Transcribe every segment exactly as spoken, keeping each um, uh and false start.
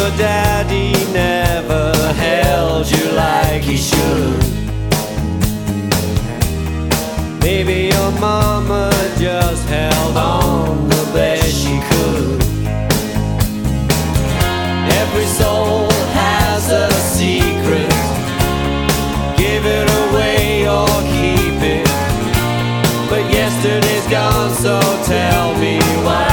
your daddy never held you like he should. Maybe your mama just held on the best she could. Every soul has a secret. Give it away or keep it. But yesterday's gone, so tell me why.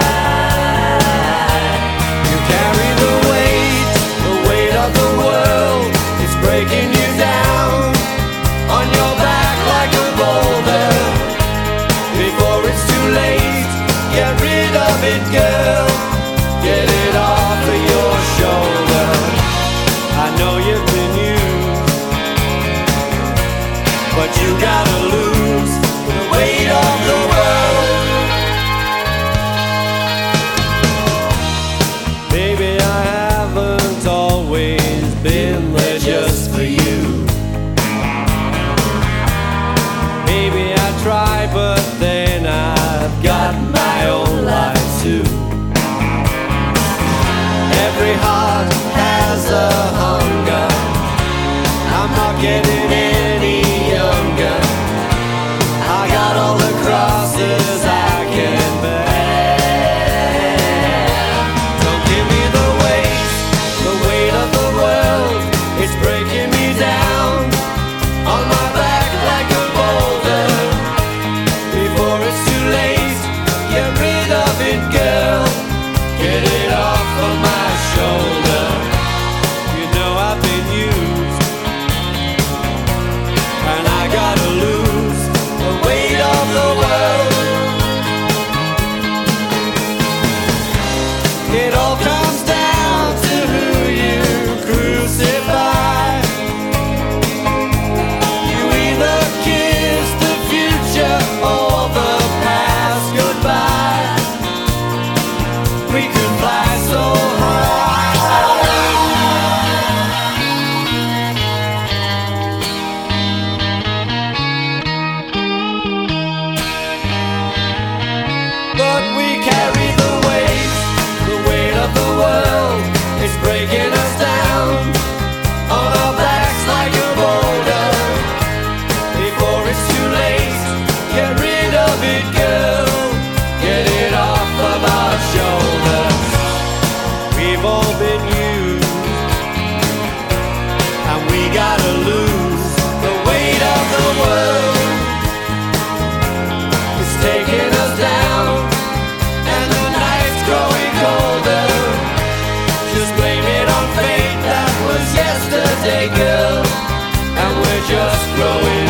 You carry the weight, the weight of the world. It's breaking you down on your back like a boulder. Before it's too late, get rid of it, girl. Get it off of your shoulder. I know you've been used, but you gotta lose the weight of the world. Maybe I haven't always been there just for you. Maybe I try, but then I've got my own life too. Every heart has a hunger. I'm not getting any younger. I got all the crosses I can bear. Don't give me the weight, the weight of the world. It's breaking me down on my back like a boulder. Before it's too late, get rid of it, girl. Get it off of my shoulder. You know I've been used, and I gotta lose the weight of the world. It all comes down to who you crucify. You either kiss the future or the past goodbye. We could fly so but we carry the weight, the weight of the world. It's breaking us down on our backs like a boulder. Before it's too late, get rid of it, girl. Get it off of our shoulders. We've all been used, and we gotta lose the weight of the world. It's taking us down, and the night's growing colder. Just blame it on fate, that was yesterday, girl. And we're just growing